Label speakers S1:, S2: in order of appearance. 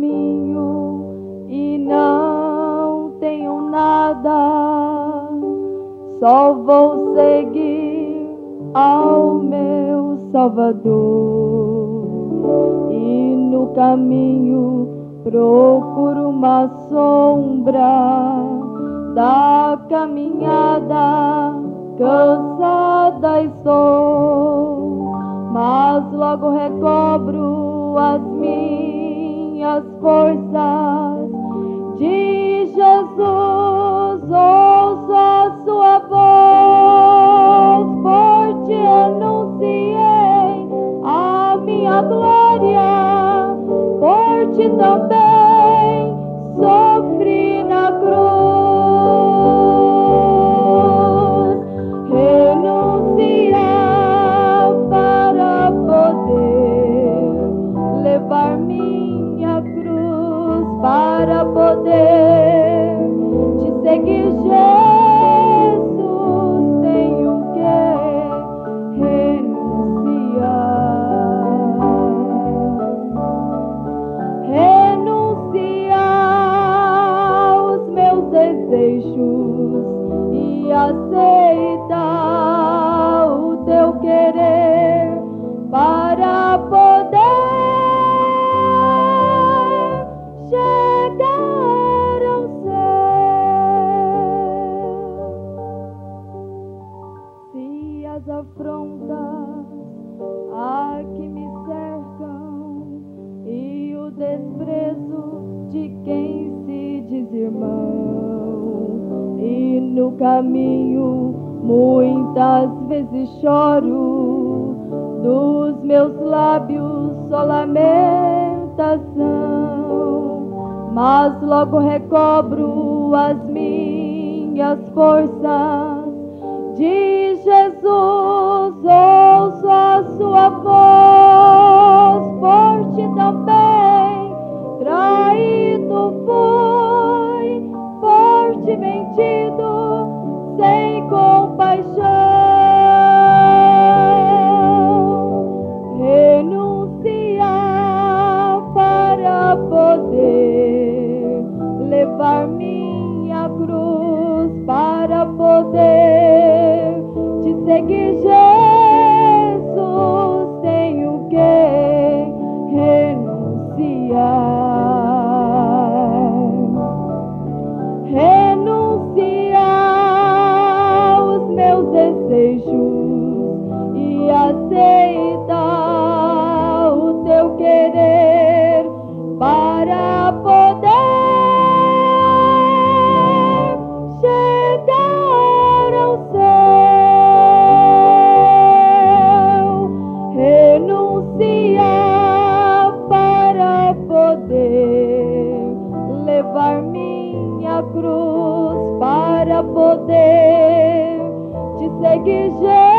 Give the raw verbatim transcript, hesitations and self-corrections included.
S1: caminho e não tenho nada, só vou seguir ao meu Salvador. E no caminho procuro uma sombra da caminhada, cansada estou, mas logo recobro as minhas forças. De Jesus ouço a sua voz, por ti anunciei a minha glória, por ti também sofri na cruz. Renunciar para poder levar minha cruz, para poder te seguir, Jesus, tenho que renunciar. Renunciar os meus desejos e aceitar o teu querer para poder chegar ao céu. Se as afrontas aqui me cercam e o desprezo de quem se diz irmão, e no caminho muitas vezes choro, dos meus lábios só lamentação, mas logo recobro as minhas forças. De Jesus ouço a sua voz, por ti também traído fui, por ti mentido sem compaixão. Renunciar para poder levar minha cruz, para poder te seguir, Jesus, tenho que renunciar. Renunciar os meus desejos e aceitar o teu querer para poder chegar ao céu. Renunciar para poder levar minha cruz, para poder te seguir, Jesus.